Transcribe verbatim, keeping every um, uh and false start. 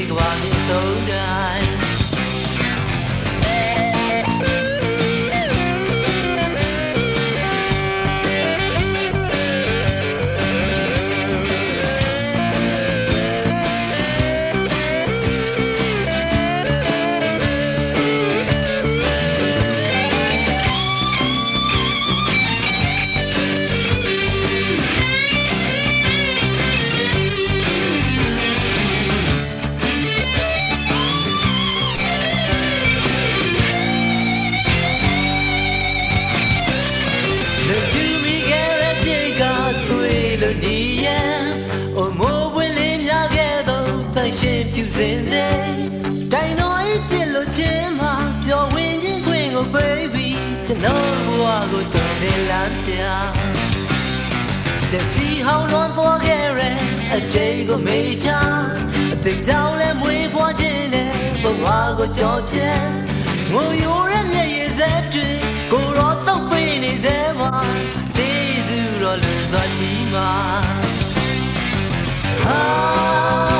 ကဘာမြေဆုံးတိုင်းရှင်ပြူစင်စေတိုင်တော်ဤပြလို့ချင်းမှာပျော်ဝင်ခြင်းခွင့်ကိုပေးပြီးကျွန်တော်ဘဝကိုတော်တယ်လမ်းပြတစီဟောင်းလွန်သွားခဲ့တဲ့အတိတ်ကိုမေ့ချအသိတောင်းလဲမွေးဖွားခြင်းနဲ့ဘဝကိုကြော်ပြဲငိုရိုးတဲ့မျက်ရည်စက်တွေကိုတော့တောက်ပေးနေစေမှာကျေးဇူးတော်လွန်သွားကြီးမှာဟာ